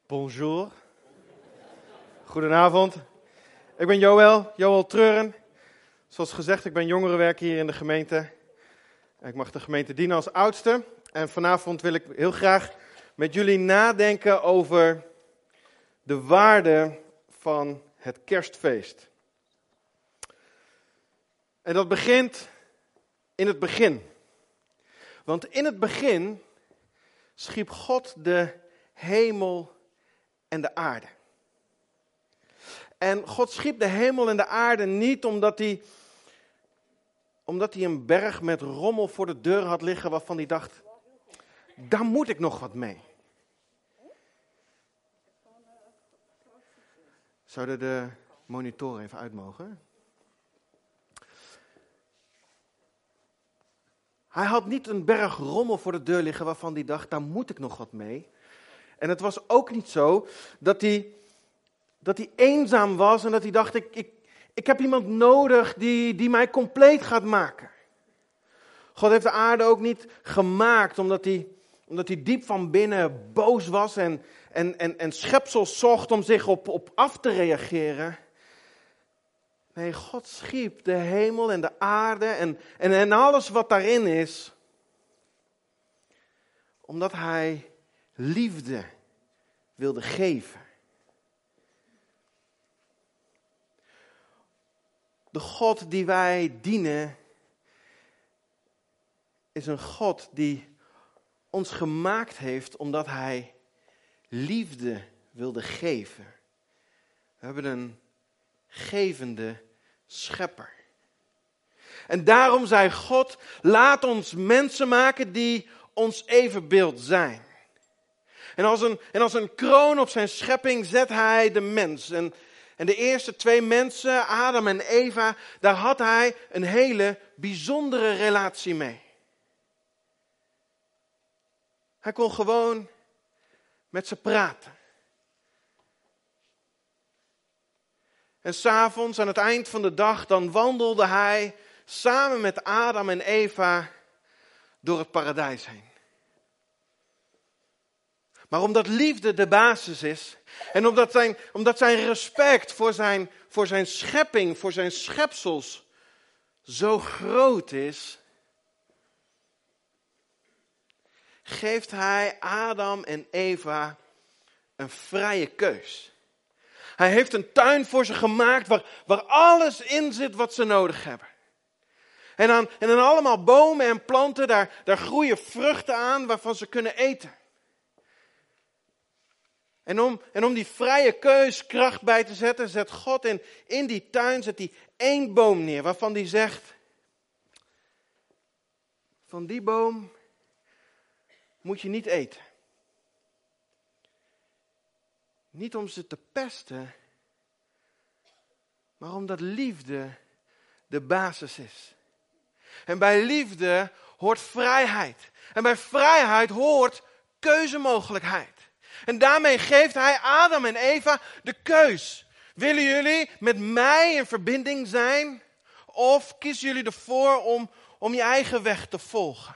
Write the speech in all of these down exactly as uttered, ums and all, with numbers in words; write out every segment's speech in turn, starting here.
Bonjour. Goedenavond. Ik ben Joël, Joël Treuren. Zoals gezegd, ik ben jongerenwerker hier in de gemeente. Ik mag de gemeente dienen als oudste. En vanavond wil ik heel graag met jullie nadenken over de waarde van het kerstfeest. En dat begint in het begin. Want in het begin schiep God de hemel en de aarde. En God schiep de hemel en de aarde niet omdat hij, omdat hij een berg met rommel voor de deur had liggen waarvan hij dacht, daar moet ik nog wat mee. Zouden de monitoren even uit mogen? Hij had niet een berg rommel voor de deur liggen waarvan hij dacht, daar moet ik nog wat mee. En het was ook niet zo dat hij, dat hij eenzaam was en dat hij dacht, ik, ik, ik heb iemand nodig die, die mij compleet gaat maken. God heeft de aarde ook niet gemaakt omdat hij, omdat hij diep van binnen boos was en, en, en, en schepsels zocht om zich op, op af te reageren. Nee, God schiep de hemel en de aarde en, en, en alles wat daarin is, omdat hij liefde wilde geven. De God die wij dienen is een God die ons gemaakt heeft omdat hij liefde wilde geven. We hebben een gevende schepper. En daarom zei God, laat ons mensen maken die ons evenbeeld zijn. En als een, en als een kroon op zijn schepping zet hij de mens. En, en de eerste twee mensen, Adam en Eva, daar had hij een hele bijzondere relatie mee. Hij kon gewoon met ze praten. En 's avonds aan het eind van de dag, dan wandelde hij samen met Adam en Eva door het paradijs heen. Maar omdat liefde de basis is en omdat zijn, omdat zijn respect voor zijn, voor zijn schepping, voor zijn schepsels zo groot is, geeft hij Adam en Eva een vrije keus. Hij heeft een tuin voor ze gemaakt waar, waar alles in zit wat ze nodig hebben. En dan, en dan allemaal bomen en planten, daar, daar groeien vruchten aan waarvan ze kunnen eten. En om, en om die vrije keus kracht bij te zetten, zet God in, in die tuin zet hij één boom neer waarvan hij zegt, van die boom moet je niet eten. Niet om ze te pesten, maar omdat liefde de basis is. En bij liefde hoort vrijheid. En bij vrijheid hoort keuzemogelijkheid. En daarmee geeft hij Adam en Eva de keus. Willen jullie met mij in verbinding zijn? Of kiezen jullie ervoor om, om je eigen weg te volgen?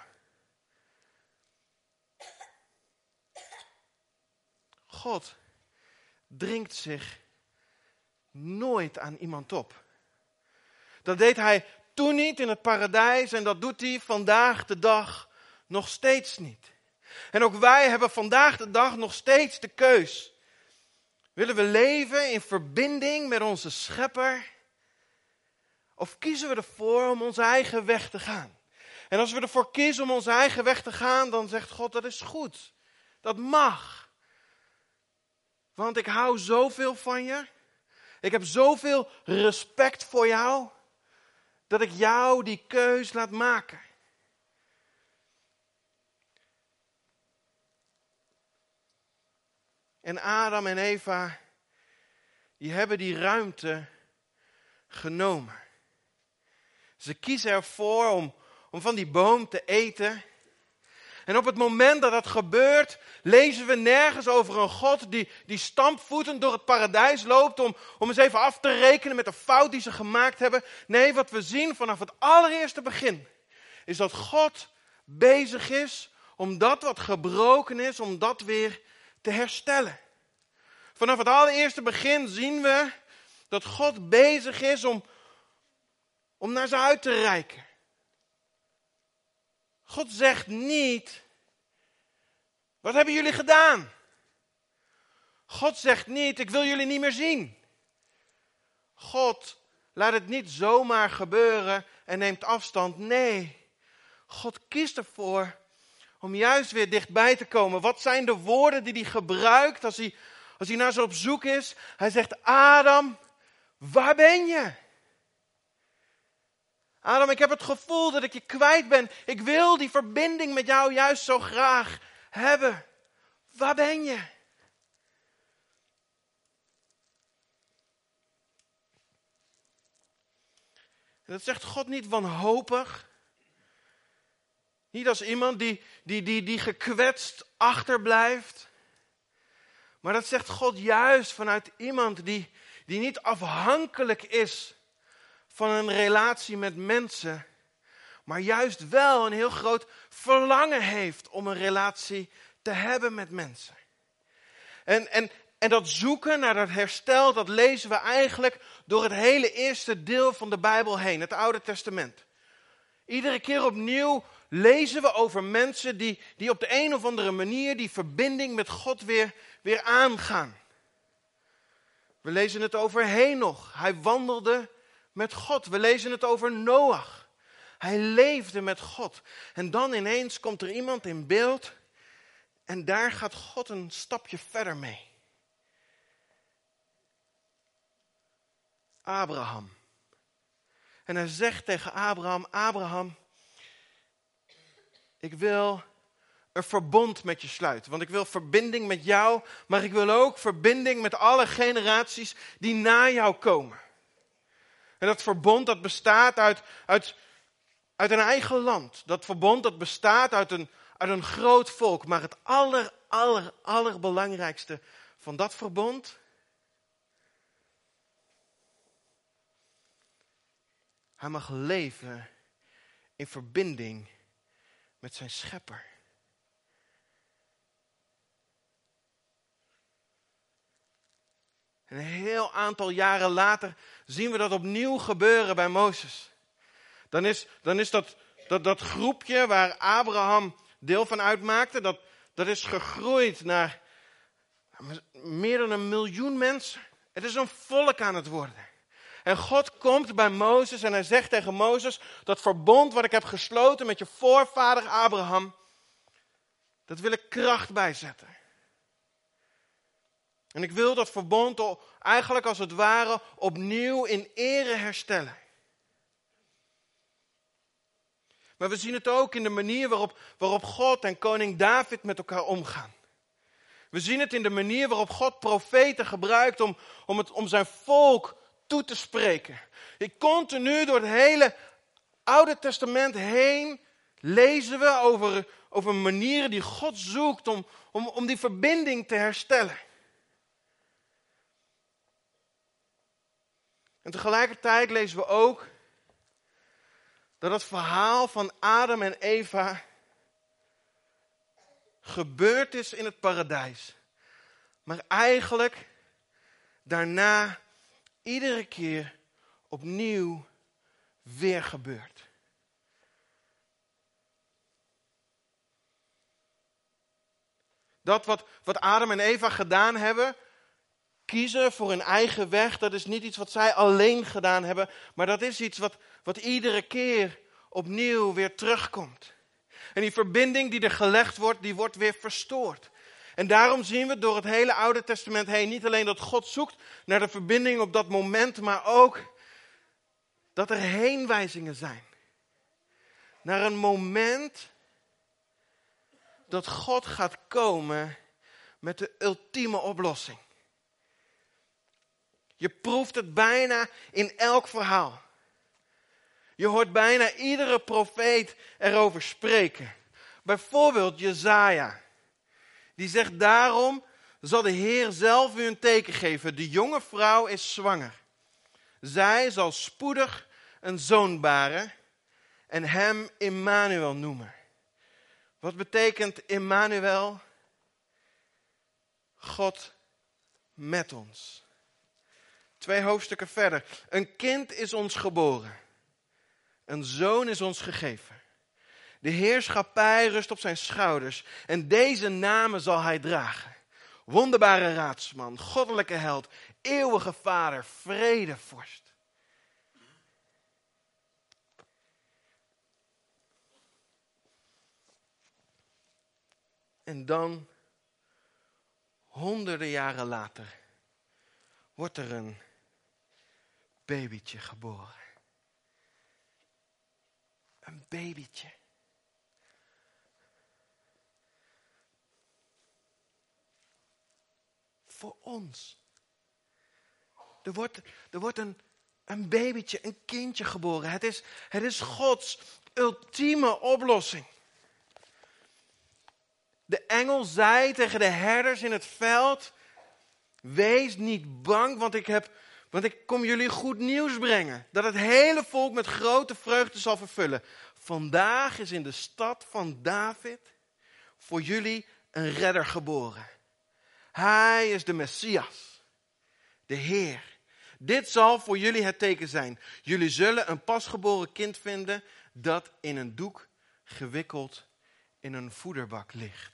God dringt zich nooit aan iemand op. Dat deed hij toen niet in het paradijs en dat doet hij vandaag de dag nog steeds niet. En ook wij hebben vandaag de dag nog steeds de keus. Willen we leven in verbinding met onze schepper? Of kiezen we ervoor om onze eigen weg te gaan? En als we ervoor kiezen om onze eigen weg te gaan, dan zegt God dat is goed. Dat mag. Want ik hou zoveel van je. Ik heb zoveel respect voor jou. Dat ik jou die keus laat maken. En Adam en Eva, die hebben die ruimte genomen. Ze kiezen ervoor om, om van die boom te eten. En op het moment dat dat gebeurt, lezen we nergens over een God die, die stampvoetend door het paradijs loopt om, om eens even af te rekenen met de fout die ze gemaakt hebben. Nee, wat we zien vanaf het allereerste begin, is dat God bezig is om dat wat gebroken is, om dat weer te herstellen. Vanaf het allereerste begin zien we dat God bezig is om, om naar ze uit te reiken. God zegt niet, wat hebben jullie gedaan? God zegt niet, ik wil jullie niet meer zien. God laat het niet zomaar gebeuren en neemt afstand. Nee, God kiest ervoor om juist weer dichtbij te komen. Wat zijn de woorden die hij gebruikt als hij, als hij naar ze op zoek is? Hij zegt, Adam, waar ben je? Adam, ik heb het gevoel dat ik je kwijt ben. Ik wil die verbinding met jou juist zo graag hebben. Waar ben je? En dat zegt God niet wanhopig. Niet als iemand die, die, die, die gekwetst achterblijft. Maar dat zegt God juist vanuit iemand die, die niet afhankelijk is van een relatie met mensen. Maar juist wel een heel groot verlangen heeft om een relatie te hebben met mensen. En, en, en dat zoeken naar dat herstel, dat lezen we eigenlijk door het hele eerste deel van de Bijbel heen, het Oude Testament. Iedere keer opnieuw lezen we over mensen die, die op de een of andere manier die verbinding met God weer, weer aangaan. We lezen het over Henoch. Hij wandelde met God. We lezen het over Noach. Hij leefde met God. En dan ineens komt er iemand in beeld en daar gaat God een stapje verder mee. Abraham. En hij zegt tegen Abraham, Abraham, ik wil een verbond met je sluiten. Want ik wil verbinding met jou, maar ik wil ook verbinding met alle generaties die na jou komen. En dat verbond dat bestaat uit, uit, uit een eigen land. Dat verbond dat bestaat uit een, uit een groot volk. Maar het aller, aller, allerbelangrijkste van dat verbond, hij mag leven in verbinding met zijn schepper. En een heel aantal jaren later zien we dat opnieuw gebeuren bij Mozes. Dan is, dan is dat, dat, dat groepje waar Abraham deel van uitmaakte, dat, dat is gegroeid naar meer dan een miljoen mensen. Het is een volk aan het worden. En God komt bij Mozes en hij zegt tegen Mozes, dat verbond wat ik heb gesloten met je voorvader Abraham, dat wil ik kracht bijzetten. En ik wil dat verbond eigenlijk als het ware opnieuw in ere herstellen. Maar we zien het ook in de manier waarop, waarop God en koning David met elkaar omgaan. We zien het in de manier waarop God profeten gebruikt om, om, het, om zijn volk toe te spreken. Ik continu door het hele Oude Testament heen lezen we over, over manieren die God zoekt om, om, om die verbinding te herstellen. En tegelijkertijd lezen we ook dat het verhaal van Adam en Eva gebeurd is in het paradijs. Maar eigenlijk daarna iedere keer opnieuw weer gebeurt. Dat wat, wat Adam en Eva gedaan hebben, kiezen voor hun eigen weg, dat is niet iets wat zij alleen gedaan hebben, maar dat is iets wat, wat iedere keer opnieuw weer terugkomt. En die verbinding die er gelegd wordt, die wordt weer verstoord. En daarom zien we door het hele Oude Testament heen niet alleen dat God zoekt naar de verbinding op dat moment, maar ook dat er heenwijzingen zijn. Naar een moment dat God gaat komen met de ultieme oplossing. Je proeft het bijna in elk verhaal. Je hoort bijna iedere profeet erover spreken. Bijvoorbeeld Jesaja. Die zegt, daarom zal de Heer zelf u een teken geven. De jonge vrouw is zwanger. Zij zal spoedig een zoon baren en hem Immanuel noemen. Wat betekent Immanuel? God met ons. Twee hoofdstukken verder. Een kind is ons geboren. Een zoon is ons gegeven. De heerschappij rust op zijn schouders. En deze namen zal hij dragen. Wonderbare raadsman, goddelijke held, eeuwige vader, vredevorst. En dan, honderden jaren later, wordt er een babytje geboren. Een babytje. Voor ons. Er wordt, er wordt een, een babytje, een kindje geboren. Het is, het is Gods ultieme oplossing. De engel zei tegen de herders in het veld: wees niet bang, want ik, heb, want ik kom jullie goed nieuws brengen. Dat het hele volk met grote vreugde zal vervullen. Vandaag is in de stad van David voor jullie een redder geboren. Hij is de Messias, de Heer. Dit zal voor jullie het teken zijn. Jullie zullen een pasgeboren kind vinden dat in een doek gewikkeld in een voederbak ligt.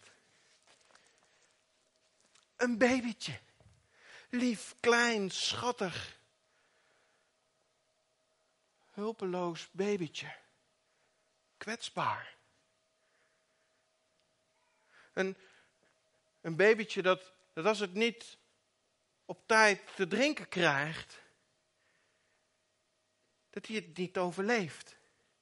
Een babytje. Lief, klein, schattig. Hulpeloos babytje. Kwetsbaar. Een, een babytje dat, dat als het niet op tijd te drinken krijgt, dat hij het niet overleeft.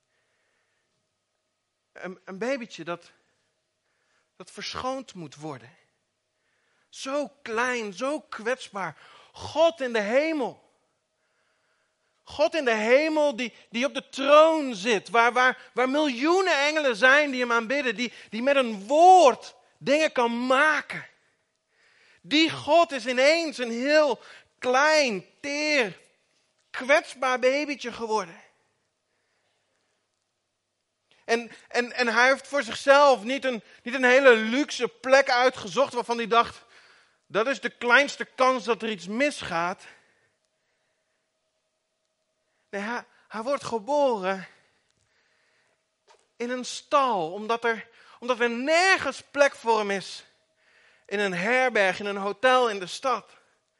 Een, een babytje dat, dat verschoond moet worden. Zo klein, zo kwetsbaar. God in de hemel. God in de hemel die, die op de troon zit. Waar, waar, waar miljoenen engelen zijn die hem aanbidden. Die, die met een woord dingen kan maken. Die God is ineens een heel klein, teer, kwetsbaar babytje geworden. En, en, en hij heeft voor zichzelf niet een, niet een hele luxe plek uitgezocht waarvan hij dacht: dat is de kleinste kans dat er iets misgaat. Nee, hij, hij wordt geboren in een stal, omdat er, omdat er nergens plek voor hem is. In een herberg, in een hotel in de stad.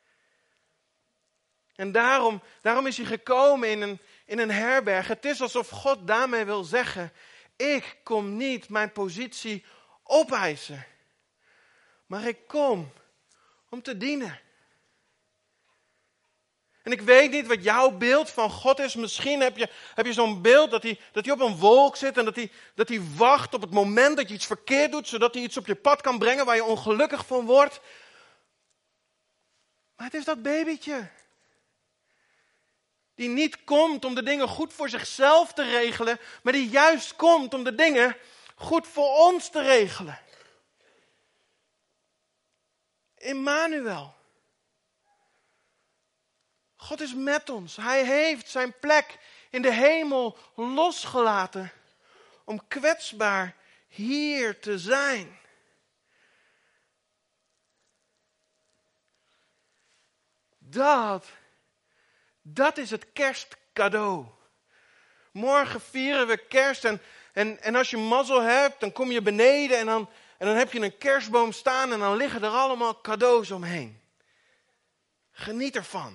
En daarom, daarom is hij gekomen in een, in een herberg. Het is alsof God daarmee wil zeggen: ik kom niet mijn positie opeisen. Maar ik kom om te dienen. En ik weet niet wat jouw beeld van God is. Misschien heb je, heb je zo'n beeld dat hij, dat hij op een wolk zit en dat hij, dat hij wacht op het moment dat je iets verkeerd doet, zodat hij iets op je pad kan brengen waar je ongelukkig van wordt. Maar het is dat babytje. Die niet komt om de dingen goed voor zichzelf te regelen, maar die juist komt om de dingen goed voor ons te regelen. Immanuel. God is met ons. Hij heeft zijn plek in de hemel losgelaten om kwetsbaar hier te zijn. Dat, dat is het kerstcadeau. Morgen vieren we kerst en, en, en als je mazzel hebt, dan kom je beneden en dan, en dan heb je een kerstboom staan en dan liggen er allemaal cadeaus omheen. Geniet ervan.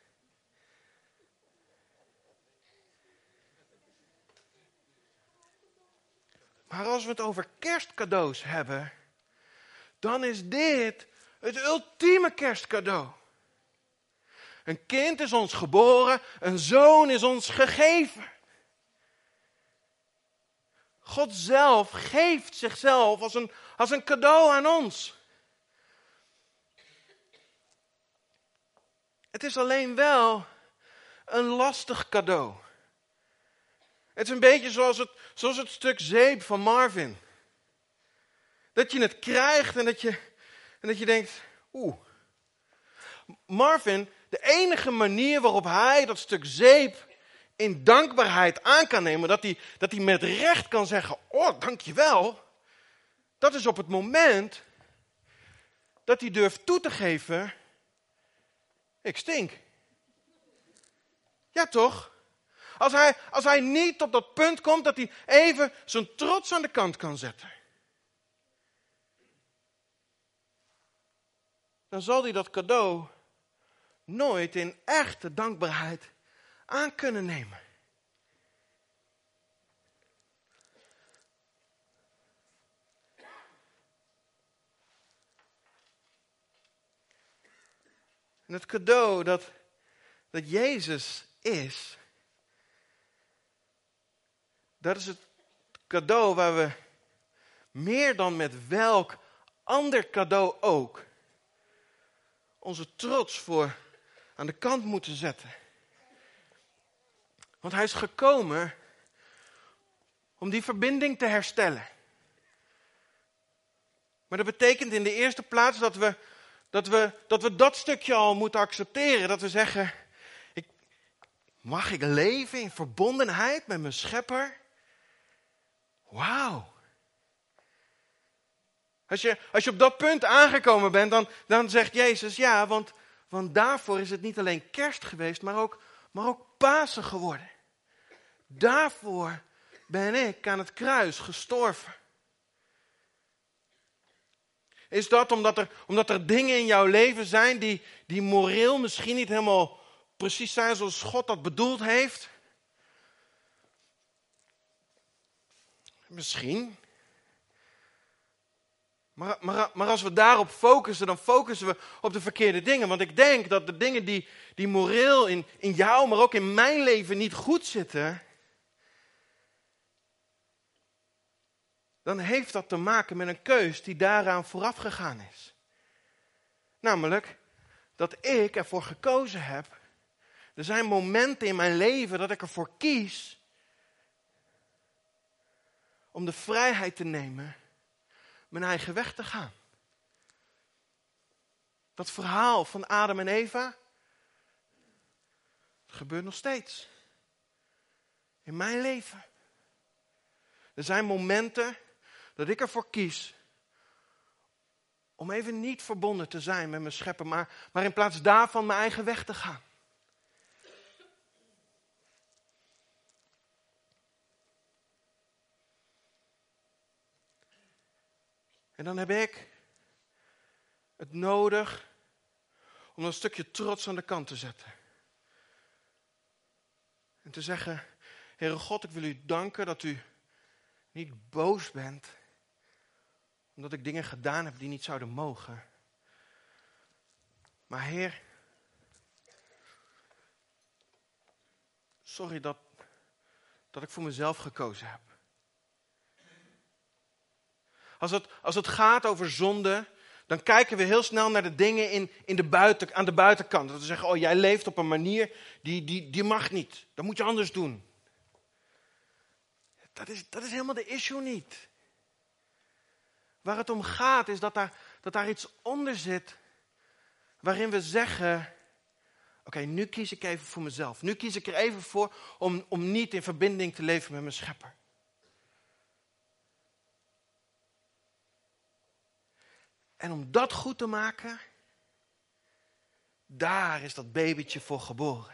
Maar als we het over kerstcadeaus hebben, dan is dit het ultieme kerstcadeau. Een kind is ons geboren, een zoon is ons gegeven. God zelf geeft zichzelf als een, als een cadeau aan ons. Het is alleen wel een lastig cadeau. Het is een beetje zoals het, zoals het stuk zeep van Marvin. Dat je het krijgt en dat je, en dat je denkt, oeh. Marvin, de enige manier waarop hij dat stuk zeep in dankbaarheid aan kan nemen, dat hij, dat hij met recht kan zeggen, oh, dankjewel. Dat is op het moment dat hij durft toe te geven ik stink. Ja toch? Als hij, als hij niet op dat punt komt dat hij even zijn trots aan de kant kan zetten. Dan zal hij dat cadeau nooit in echte dankbaarheid aan kunnen nemen. En het cadeau dat, dat Jezus is, dat is het cadeau waar we meer dan met welk ander cadeau ook onze trots voor aan de kant moeten zetten. Want hij is gekomen om die verbinding te herstellen. Maar dat betekent in de eerste plaats dat we dat, we, dat, we dat stukje al moeten accepteren. Dat we zeggen, ik, mag ik leven in verbondenheid met mijn schepper? Wauw. Als je, als je op dat punt aangekomen bent, dan, dan zegt Jezus, ja, want, want daarvoor is het niet alleen kerst geweest, maar ook, maar ook Pasen geworden. Daarvoor ben ik aan het kruis gestorven. Is dat omdat er, omdat er dingen in jouw leven zijn die, die moreel misschien niet helemaal precies zijn zoals God dat bedoeld heeft? Misschien. Maar, maar, maar als we daarop focussen, dan focussen we op de verkeerde dingen. Want ik denk dat de dingen die, die moreel in, in jou, maar ook in mijn leven niet goed zitten, dan heeft dat te maken met een keus die daaraan vooraf gegaan is. Namelijk dat ik ervoor gekozen heb. Er zijn momenten in mijn leven dat ik ervoor kies om de vrijheid te nemen mijn eigen weg te gaan. Dat verhaal van Adam en Eva, het gebeurt nog steeds. In mijn leven. Er zijn momenten dat ik ervoor kies om even niet verbonden te zijn met mijn schepper, maar, maar in plaats daarvan mijn eigen weg te gaan. En dan heb ik het nodig om een stukje trots aan de kant te zetten. En te zeggen, Heere God, ik wil u danken dat u niet boos bent, omdat ik dingen gedaan heb die niet zouden mogen. Maar Heer, sorry dat, dat ik voor mezelf gekozen heb. Als het, als het gaat over zonde, dan kijken we heel snel naar de dingen in, in de buiten, aan de buitenkant. Dat we zeggen, oh jij leeft op een manier die, die, die mag niet. Dat moet je anders doen. Dat is, dat is helemaal de issue niet. Waar het om gaat is dat daar, dat daar iets onder zit waarin we zeggen, oké, okay, nu kies ik even voor mezelf. Nu kies ik er even voor om, om niet in verbinding te leven met mijn schepper. En om dat goed te maken, daar is dat babytje voor geboren.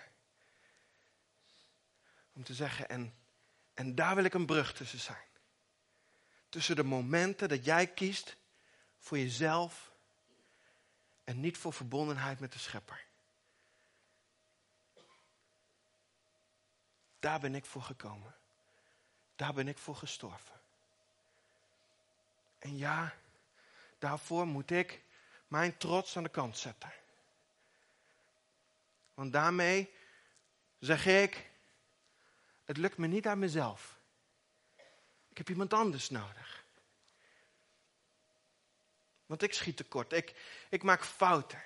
Om te zeggen, en, en daar wil ik een brug tussen zijn. Tussen de momenten dat jij kiest voor jezelf en niet voor verbondenheid met de schepper. Daar ben ik voor gekomen. Daar ben ik voor gestorven. En ja, daarvoor moet ik mijn trots aan de kant zetten. Want daarmee zeg ik, het lukt me niet aan mezelf. Ik heb iemand anders nodig. Want ik schiet tekort. Ik, ik maak fouten.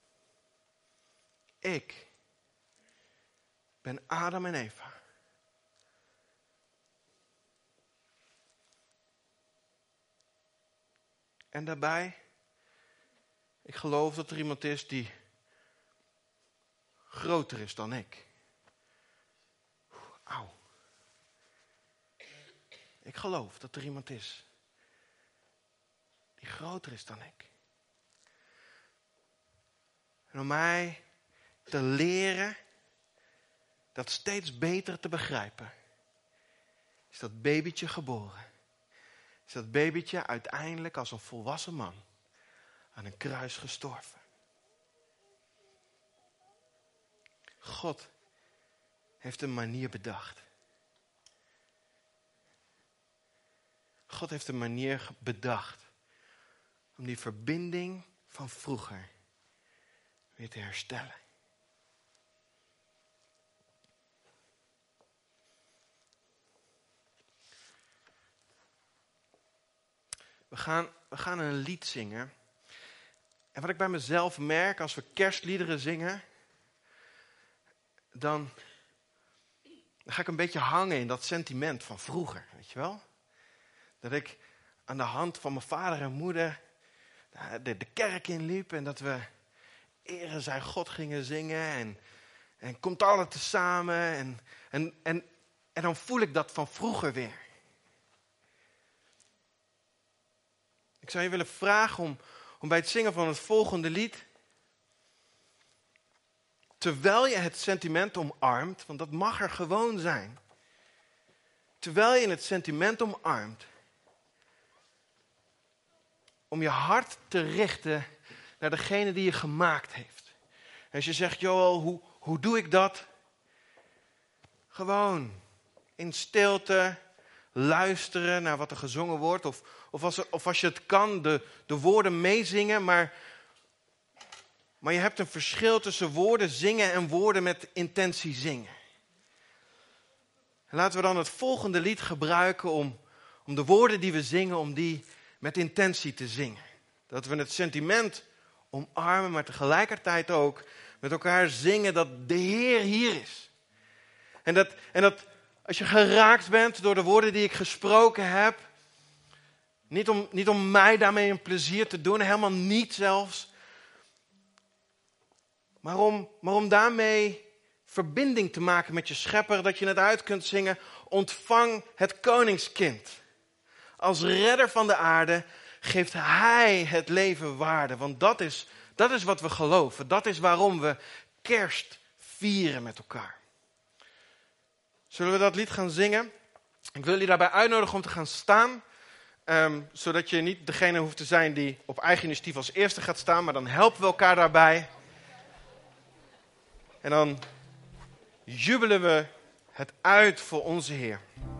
Ik ben Adam en Eva. En daarbij, ik geloof dat er iemand is die groter is dan ik. Auw. Ik geloof dat er iemand is die groter is dan ik. En om mij te leren dat steeds beter te begrijpen, is dat babytje geboren. Is dat babytje uiteindelijk als een volwassen man aan een kruis gestorven. God heeft een manier bedacht. God heeft een manier bedacht om die verbinding van vroeger weer te herstellen. We gaan, we gaan een lied zingen. En wat ik bij mezelf merk als we kerstliederen zingen, dan, dan ga ik een beetje hangen in dat sentiment van vroeger, weet je wel? Dat ik aan de hand van mijn vader en moeder de, de kerk inliep en dat we ere zij God gingen zingen en, en komt alle tezamen en, en, en, en dan voel ik dat van vroeger weer. Ik zou je willen vragen om, om bij het zingen van het volgende lied, terwijl je het sentiment omarmt, want dat mag er gewoon zijn. Terwijl je het sentiment omarmt, om je hart te richten naar degene die je gemaakt heeft. En als je zegt, Joel, hoe, hoe doe ik dat? Gewoon in stilte luisteren naar wat er gezongen wordt. Of, of, als, er, of als je het kan, de, de woorden meezingen. Maar, maar je hebt een verschil tussen woorden zingen en woorden met intentie zingen. En laten we dan het volgende lied gebruiken om, om de woorden die we zingen, om die met intentie te zingen. Dat we het sentiment omarmen, maar tegelijkertijd ook met elkaar zingen dat de Heer hier is. En dat, en dat als je geraakt bent door de woorden die ik gesproken heb, niet om, niet om mij daarmee een plezier te doen, helemaal niet zelfs, maar om, maar om daarmee verbinding te maken met je schepper, dat je het uit kunt zingen, ontvang het koningskind. Als redder van de aarde geeft hij het leven waarde. Want dat is, dat is wat we geloven. Dat is waarom we kerst vieren met elkaar. Zullen we dat lied gaan zingen? Ik wil jullie daarbij uitnodigen om te gaan staan. Um, zodat je niet degene hoeft te zijn die op eigen initiatief als eerste gaat staan. Maar dan helpen we elkaar daarbij. En dan jubelen we het uit voor onze Heer.